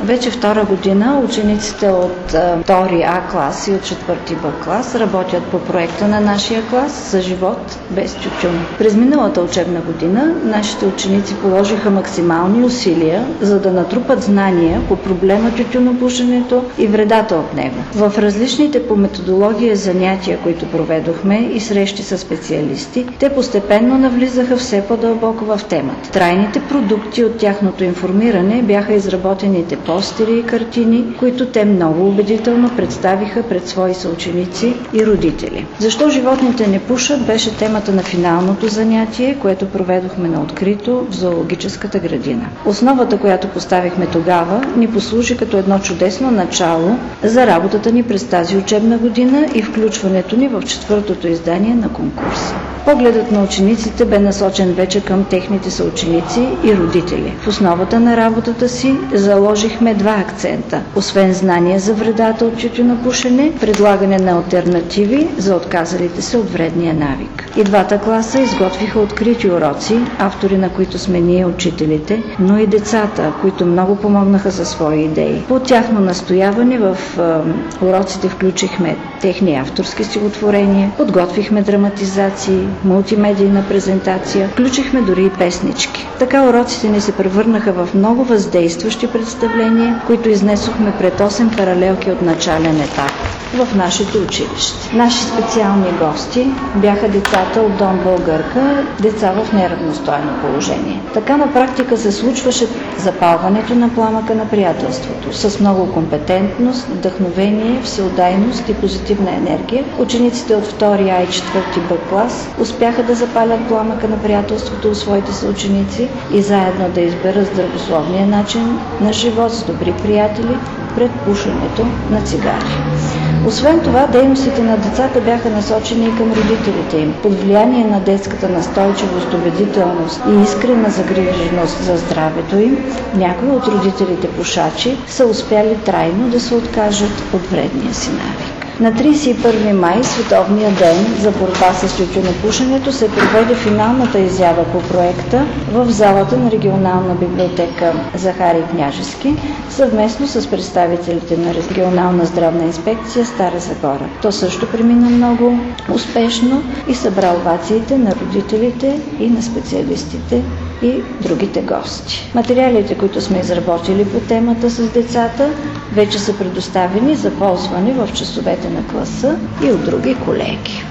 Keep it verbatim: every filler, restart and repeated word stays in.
Вече втора година учениците от втори А клас и от четвърти Б клас работят по проекта на нашия клас за живот без тютюн. През миналата учебна година нашите ученици положиха максимални усилия, за да натрупат знания по проблема тютюнопушенето и вредата от него. В различните по методология занятия, които проведохме и срещи с специалисти, те постепенно навлизаха все по-дълбоко в темата. Трайните продукти от тяхното информиране бяха изработените постери и картини, които те много убедително представиха пред свои съученици и родители. Защо животните не пушат беше темата на финалното занятие, което проведохме на открито в зоологическата градина. Основата, която поставихме тогава, ни послужи като едно чудесно начало за работата ни през тази учебна година и включването ни в четвъртото издание на конкурса. Погледът на учениците бе насочен вече към техните съученици и родители. В основата на работата си заложихме два акцента. Освен знания за вредата от тютюнопушене, предлагане на алтернативи за отказалите се от вредния навик. И двата класа изготвиха открити уроци, автори на които сме ние учителите, но и децата, които много помогнаха за свои идеи. По тяхно настояване в е, уроците включихме техни авторски стихотворения, подготвихме драматизации, мултимедийна презентация, включихме дори и песнички. Така уроците ни се превърнаха в много въздействащи представления, които изнесохме пред осем паралелки от начален етап в нашето училище. Наши специални гости бяха децата от Дом Българка, деца в неравностойно положение. Така на практика се случваше запалването на пламъка на приятелството. С много компетентност, вдъхновение, всеотдайност и позитивна енергия, учениците от втори А и четвърти Б клас успяха да запалят пламъка на приятелството у своите съученици и заедно да изберат здравословния начин на живот с добри приятели пред пушенето на цигари. Освен това, дейностите на децата бяха насочени и към родителите им. Под влияние на детската настойчивост, убедителност и искрена загриженост за здравето им, някои от родителите пушачи са успяли трайно да се откажат от вредния си навик. На тридесет и първи май, Световния ден за борба с тютюнопушенето, се проведе финалната изява по проекта в залата на регионална библиотека Захари Княжески, съвместно с представителите на регионална здравна инспекция Стара Загора. То също премина много успешно и събра овациите на родителите и на специалистите и другите гости. Материалите, които сме изработили по темата с децата, вече са предоставени за ползване в часовете на класа и от други колеги.